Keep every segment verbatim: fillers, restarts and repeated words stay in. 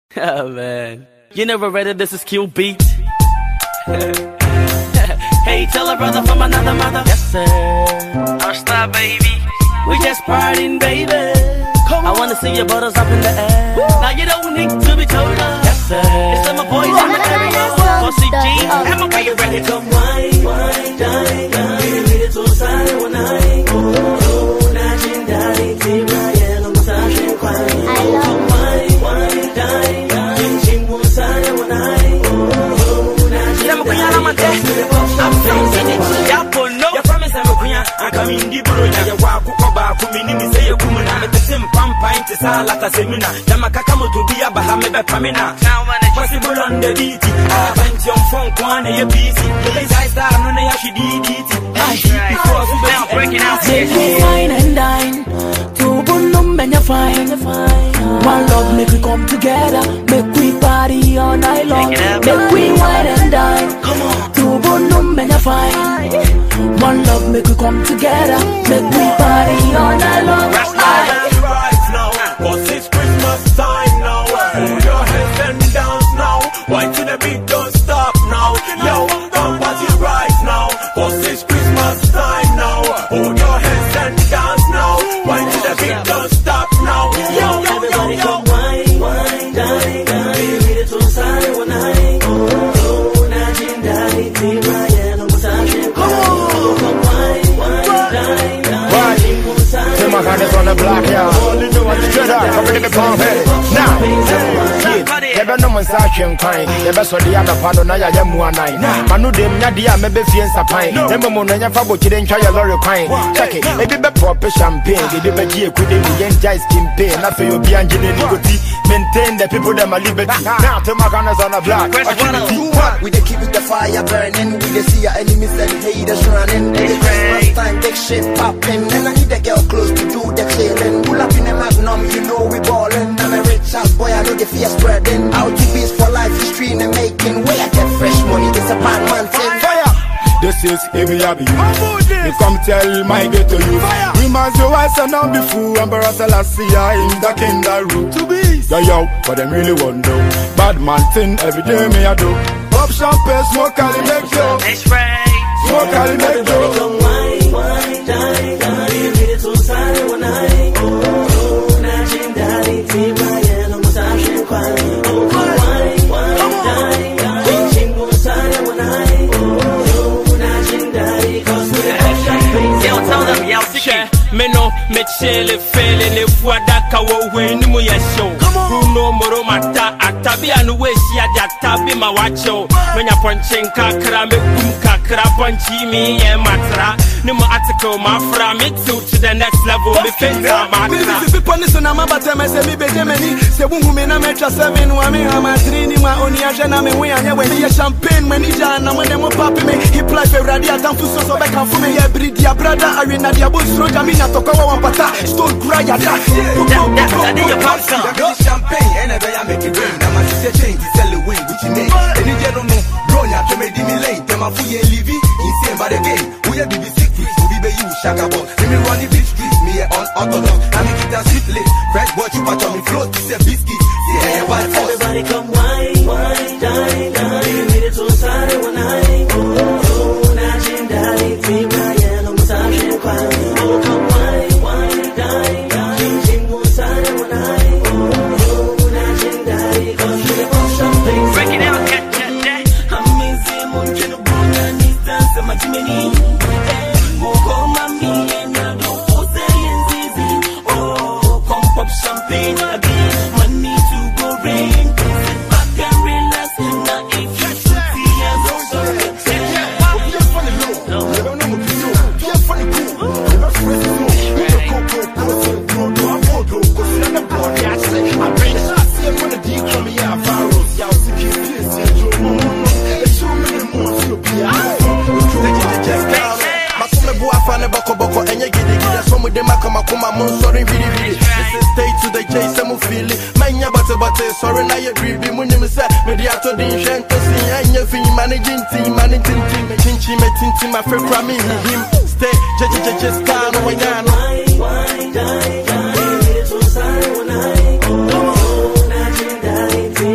Oh man, you never read it, this is Q Beat. Hey, tell a brother from another mother. Yes sir, don't stop baby, we just partying baby. Come I wanna see your butters up in the air. Woo. Now you don't need to be told up. Yes sir, it's some boys in the area. For C G, I'm a you ready to wine, wine, dine, dine. Baby, it's all side one night. Oh, oh, najin dine, tibra, yellow massage and wine. I love wine, wine, dine, dine. Jing one side one night. Oh, oh, najin dine. I'm saying it, Yapo no. Your promise I'm a queen. I come in the Burundi. You walk over, come in, me say you come in. I'm at the same pump, pint, it's all like a seminar. Yamakakamu to be a Bahama Pamina. Possible on the D T. I went your phone, one of your P C. The place I start, none of your D D T. Now breaking out. Take me fine and dine. Two bunum and you're fine. One love make we come together. Make we party all night long. Make we wine and dine. Come on. Two bunum and you're fine. One love make we come together. Make we party all night long. Right now, cause it's Christmas time now. Hold your hands and dance now. Why to the beat, don't stop now. Yo, come party right now. Cause it's Christmas time now. Hold your hands and dance now. Why to the beat, don't stop now. Yo, yo, yo, yo. Wine, wine, dine, dine. Baby, it's all side one night. Oh, oh, najin dine, tibra, yellow massage and wine. Oh, wine, wine, dine, dine. Tim my hand is on the block, yeah. Straight up, I'm ready to pump it. Now, kid, never know my sashing pine. Never saw the other part of Naya Yamuanai. Manu dem Nadia, maybe fiança pine. Never Monaya Fabo, you didn't try a lorry pine. Check it, maybe be proper champagne. Did you be a good enjoy skin pain? Nothing you'll be engineering liberty. Maintain the people that are liberty. Now, Tim my hand is on the block. We they keep the fire burning. We they see our enemies and haters running. It's Christmas time, big shit popping. And I need a girl close to do the chillin'. Pull up in a magnum, you know we ballin'. I'm a rich ass boy, I know the fear spreading. Out to beats for life, history and making. Where I get fresh money, it's a bad man thing. Fire! This is Heavy Abbey. You come tell my ghetto youth. We must do us and not be fool. Emperor Selassie in the kangaroo. To be yo yo, but them really want to. Bad man thing every day me I do. Pop champagne, smoke Cali make yo. That's right. Smoke Cali make yo. Wine, wine, dine, dine. Baby, it's all side one night. Oh, oh, najin dine, tibra, yellow massage and wine. Oh, wine, wine, dine, dine. Jing one side one night. Oh, oh, najin dine. Cause we have champagne. Yo, tell them, yo, share. Me no, me chill, feeling if what that cow when you ya show. Bruno Moro Mata, Atabi and Wish Yatabi Mawacho. When you're punching Kakra, me boom Kakra, punchy me and Matra. No more article, my from it to the next level. Me finger, my people listen, I'm about to say, me Benjamin. Say, woman, I'm at seven, women, I'm at three, my only agent. I'm away, and when you champagne, when you jan, and when they won't pop me, he play for radio, down to so back and for me, every dear brother, Arena, the Abu Stroke, I mean, I talk about one pata, stone cry, I champagne, and I make it rain. I'm a change to sell the wing, which you name. And you don't know, bro, you have to make me late. Them a fool, you living insane by the game. We have to be secrets, we be you, shagabo. Let me run the beach streets, me on orthodox. I make it a sweet lit. Fresh watch you watch on me float, it's a biscuit. Yeah, what everybody come wine, wine, dine, dine. Baby, it's all side one night. Oh, oh, najin dine, tibra, yellow massage and wine. Oh, come wine, wine, dine, dine. Jing one side one night. Oh, oh, najin dine, cause we have champagne. Break it out, cat, cat, cat. I'm missing one can of bone and this dance, I'm a Jiminy. Moko mami and I don't pose and easy. Oh, come pop champagne again. Money to go rain. Sit back and relax. Now if you should see us on the you're funny low. You don't know what to do. You're funny cool. You're friends with me. You're go, go, go, go, go, go, go, go. Cause you're the boy, I say. I bring it. I see I'm gonna deal from me out virus. Y'all see kids, kids, and you know. It's too many more to be out. Boko boko and you get it, get some with them. I come, I come, I'm sorry, really, really. This is stay to the J, some feel it. Manya butter butter, sorry, now you agree. When you say, mediator, the insurance, and you're managing team, managing team, chinchi, meeting team, my friend, cramming him. Stay, just, just, just, down, oh, yeah, no. Why, die, die, it's all side one night. Oh, najin die,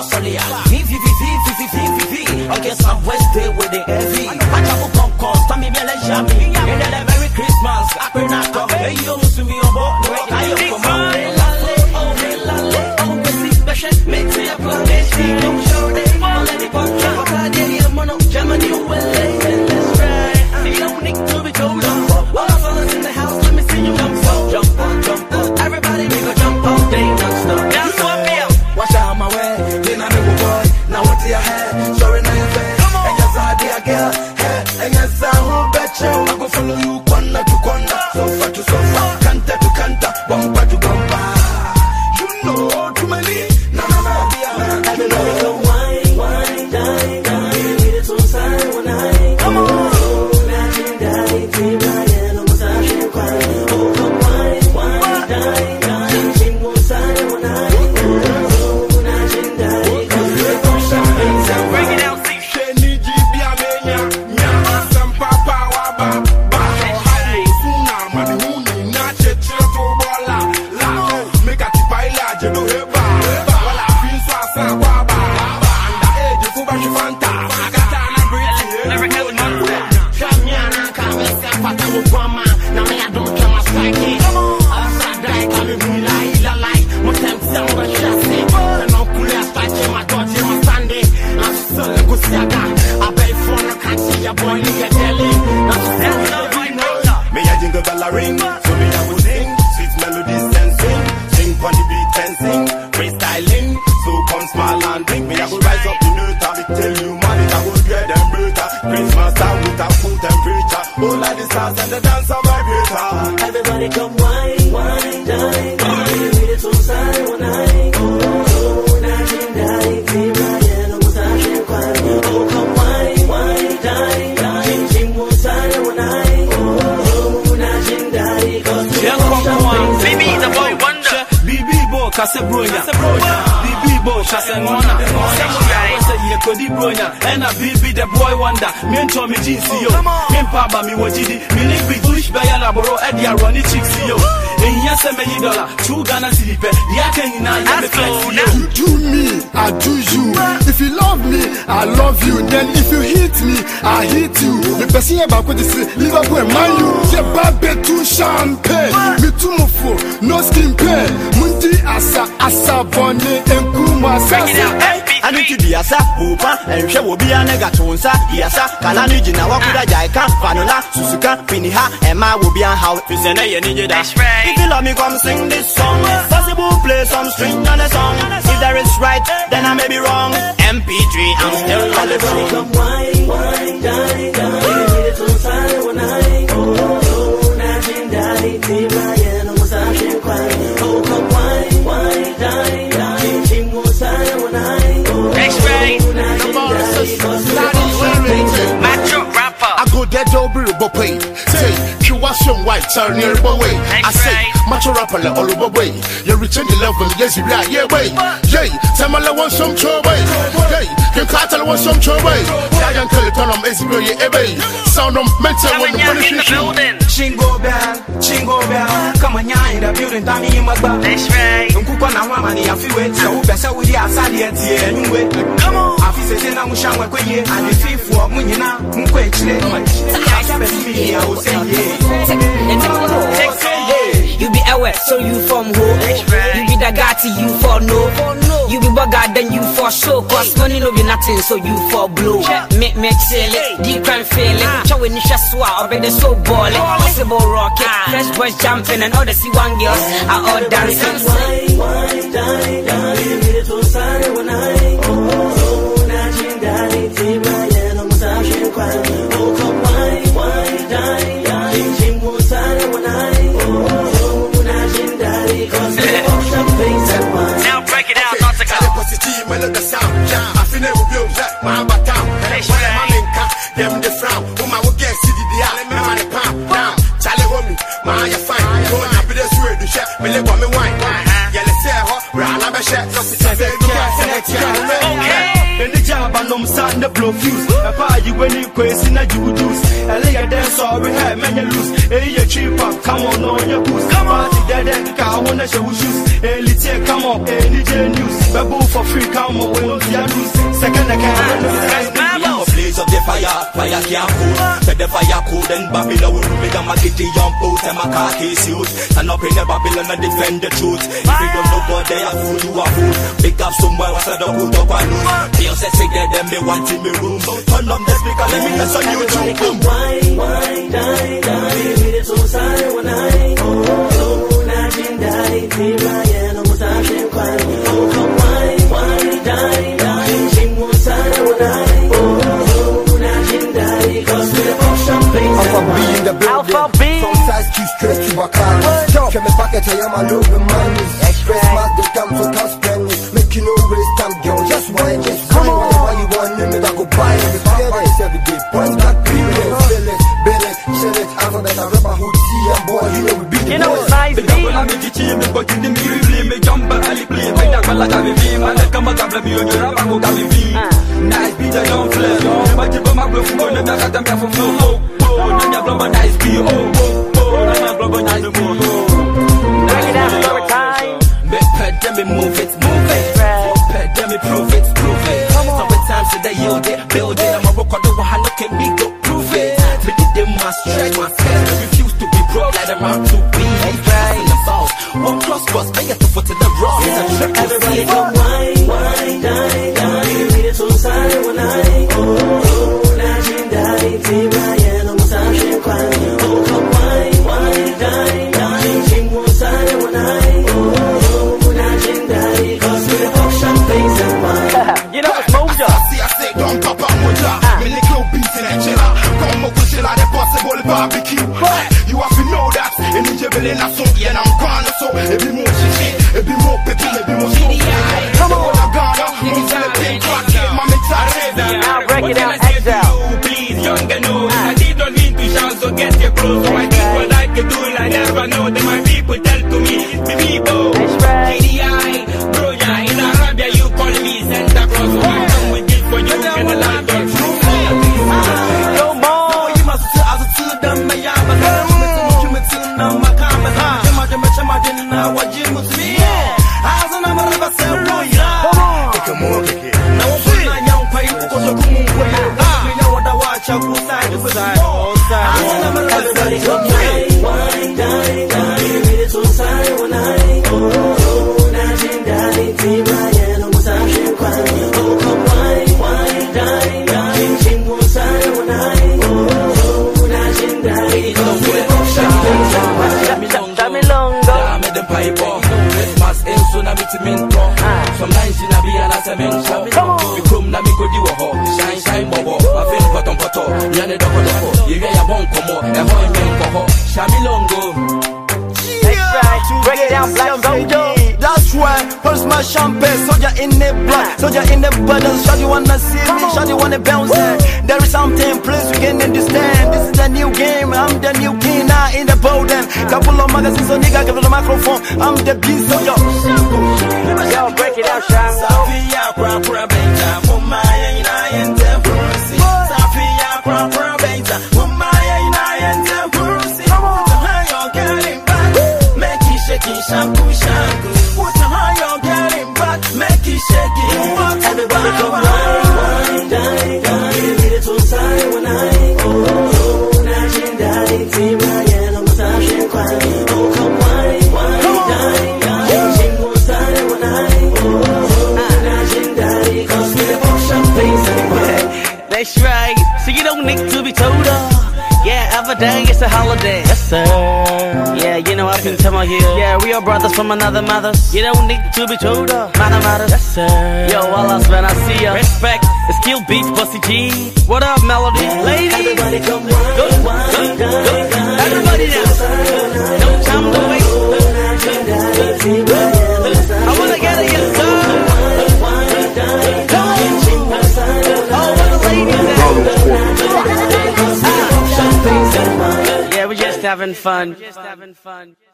Solia. V V V V V V V V. I guess I'm West Day with the heavy. I travel concourse, Tommy Mele Jami. And then a Merry Christmas. I pray not to hey, you to me on board. I am from my oh, Lale, oh, Bessie, Bessie, make me a plan. Don't show them all any contract. I did a mono, Germany, let's try. You don't need to be told on. All the fellas in the house, let me see you jump up, jump up, jump up. Everybody make a jump up, they don't stop. That's what me up. Watch out my way, then I make a boy. Now what's your head? Sorry, now you're fair. And yes, I be a girl. And yes, I will bet you. I go follow you, corner to corner. So far to so far, canter to canter, bumper to bumper. You know too many. No, no, no, be a man. Everybody go wine, wine, dine, dine. Need it on side when I come on. Oh, imagine that, feel like I'm massaging quite. Oh, come wine, wine, dine, dine. Sing one side when I oh, imagine that, cause we're gonna champagne. So bring it out, see. Kenny G B A Menya, Nya, Sampa Power, Ba, Ba, Hayo, Suna, Manihuni, Nache, Chilto, Bola, La, make a tipaila, Jeno, Heba, Wala, Finsa, Waba, and the age of Fuba Shifanta, Katana, Briti, Never kill a monster. Kamiana, Kamesa, Patamu, Pama, Namia, don't come as Paki. Asadai, Kamila, Ila, Lai, Motem, Samba, Shasi, and Okulia, Paki, my daughter, my Sunday, I'm so good. I pay for the country, your boy, you get telling. That's the right now. me a jingle bell a ring, so me a go sing, sweet melodies and sing, sing on the beat and sing, freestyling, so come smile and drink, me a go rise up the note, I tell you man, it a go get them brutal, Christmas time with a full temperature, all like the stars and the dance of vibrator. Everybody come wine, wine, dine, dine. Need it on side when I oh, oh, imagine that, feel like I'm massaging quite. Oh, come wine, wine, dine, dine. Sing one side when I oh, oh, imagine that, cause we're gonna champagne. Baby, the boy wonder. Bibi bo kase bronya, Bibi bo kase ngona. Samurai say ye kodi bronya, and a Bibi the boy wonder. Me nto me jinsi yo, me mpaba mi wajidi, me ni bi tuish baya laboro edia roni chicks yo. Enya se me dollar, two Ghana silipe, ya kenina ya me flex yo. You do me, I do you. If you love me, I love you. Then if you hit me, I hit you. Me person about what this Liverpool and Man U. Je babe tu champagne, me tu mofo, no skin pain. Mundi asa asa bonne enkuma sasa. I need to be a sa, Pupa, and she will be a negatonsa, Yasa, Kalani Jina Wakuda Jaika, Vanola, Susuka, Piniha, and Ma will be a house. If you love me, come sing this song. Possible play some string on a song. If there is right, then I may be wrong. M P three, I'm still on the phone. Come wine, wine, dine, dine. Need it on side when I oh, oh, imagine that, feel like I'm massaging quite. Oh, come wine, wine, dine, dine. Sing one side when I X-Ray, Macho rapper. I go dead over the boy. Say, you wash some white, turn your way. I say, macho rapper, all over way. You return the level, yes, you right, yeah, way. Yay, Samala wants some trouble. Yay, you can't tell what's some trouble. Giant Teleton, I'm easy, yeah, way. Sound of mental when the building. Chingo bell, chingo bell. Come on, in the building, Danny in my back. That's right. Don't cook on a woman, I feel it. So, better with the outside yet, anyway. Come on. I feel it in a Mushama, and the fifth for Munina, Munquay. I will say, yeah. You be aware, so you from who? You be the gatti, you for no. You be bugger, then you for show. Cause money no be nothing, so you for blow. Make me chill it, deep crime feeling. Chow in the shaswa, or better so balling. Possible rocket, fresh boys jumping, and all the C one girls are all dancing. Wine, wine, dine, dine. Need it on side when I oh, oh, imagine that, feel like I'm massaging quite. Oh, come wine, wine, dine, dine. Sing one side when I oh, oh, imagine that, cause we're gonna champagne and wine. Now break it out, not to go. The sound, I feel it will build that my batam. My minka, them the frown. Who my will get city the island, man, the pound. Now, Charlie Womi, my ya fine. Go on up with this word to share, me live on me wine. Yeah, let's say, ho, Rana Bashet, not to say, okay. In the job, I know I'm starting to blow fuse. I buy you when you crazy, now you do. I lay a dance off. we have many loose. Hey, you cheaper, come on, no, you boost. Come on, dead end, car, wanna show shoes. Hey, let's come on, hey, D J news. Babu for free, come on, we don't see a loose. Second, I can't. Blaze of the fire, fire can't cool. Set the fire cool, then Babylon will make a magity young boat and my khaki suit. Stand up in the Babylon and defend the truth. If you don't know what they are fool, you are fool. Pick up somewhere, what's the good up and lose. They say say that them they want in me room. Turn on the speaker, let me listen on YouTube. Boom. Wine, wine, die, die, with it so sorry when I oh, oh, not in die, till I am almost a shame crying. Oh, come wine, wine, die, die, she won't sorry when I Alpha B in the building. Alpha B. From size to straight to Bacardi. Come back at I am a little money. Express mass they come so can't spend it. Make you no waste time, girl. Just wine, just wine. Whatever you want, you make I go buy it. Buy it every day. Point that period. Feel it, bill it, chill it. After that I rap a hood see and boy, you know we beat the You know it's nice, B. I'm the team, but in the mirror, me jump and I play. Make that fella got me beam, and I come back and blame you on your rap and go got me beam. Nice beat, I don't flare. But you put my bluff, I'm gonna back at them for flow. Oh, now blow my nice beat. Oh, oh, oh, now blow my nice beat. Break it down story time. Make pet, let me move it, move it. Pet, let me prove it, prove it. Sometimes they yield it, build it. I'm a rock on the one, look at me, go prove it. Make it them my stretch, my chest. I refuse to be broke, like I'm out to be. Right. One plus plus, I get the foot to the rock. Everybody go wine, wine, die, die. With it so sorry when I oh, oh, not in die, till I am almost a shame crying. Oh, come wine, wine, die, die. She won't sorry when I oh, oh, not in die. Cause we pop champagne and wine. You know it's Moja. See, I say, don't pop up Moja. Me little beats in that chilla. Come up with chilla, the possible barbecue. You have to know that. And in Jebelin, I saw, yeah, I'm gone. So, it be more shit, it be more peppy, it be more smoke. Come on, I'm gonna move to the pink rock. My mentality. Now break it down, Exile. Please, younger know. I did not mean to shout, so get your clothes. So I think what I can do, I never know. Then my people tell to me, me people. G D I, bro, yeah, in Arabia, you call me Santa Claus. So I come with this for you, and a lot of truth. Go more. You must say, as a two, them, my yama, I'm my comments. I'm a dinner now, what you must be. As an American, come on, kick it. Now, I'm saying, I'm young, pay for the moon. We know what I watch, I will side to side. As an American, come on, wine, die, die. With it so sorry when I oh, oh, not in die, till I am almost a shame crying. Oh, come wine, wine, die, die. She won't sorry when I oh, oh, not in die. Cause we pop champagne and wine. Dame longo. Dame the pipe. Christmas in soon I meet him in talk. Sometimes in a be an assemble. We come na me go di wo ho. Shine shine bobo. My face bottom bottom. Yane doko doko. You get your bone come on. And how men go ho. Shami longo. That's right. Break it down, Black Soldier. That's why, where's my champagne? Soldier in the blood, soldier in the buttons. Shawty wanna see me, shawty wanna bounce there. There is something, please, you can understand. This is a new game, I'm the new king now in the building. Couple of magazines, so nigga, give it the microphone. I'm the beast, so yo. Yo, break it down, Shango. Safia, Prapra, Benja, Mumaya, and Temperance. Safia, Prapra, Benja, Mumaya, and Temperance. Come on, you're getting back. Make it shaky, shampoo, shampoo. What a high you're getting back. Make it shaky. Everybody come wine, wine, die, die. With it so sorry when I oh, oh, not in die, till I am almost a shame crying. Oh, come wine, wine, die, die. She won't sorry when I oh, oh, not in die. Cause we pop champagne and wine. That's right. So you don't need to be told off. Yeah, every day it's a holiday. Yes, sir. Yeah, you know I can tell my heel. Yeah, we are brothers from another mother. You don't need to be told off. Matter matters. Yes, sir. Yo, all us when I see ya. Respect. It's Kill Beats, Pussy G. What up, Melody? Ladies. Everybody come wine, Go, wine, go, die, go. die. Everybody now. No time to waste. I wanna get it, yes, sir. Come on. All of the ladies now. Yeah, we're just having fun. Just having fun.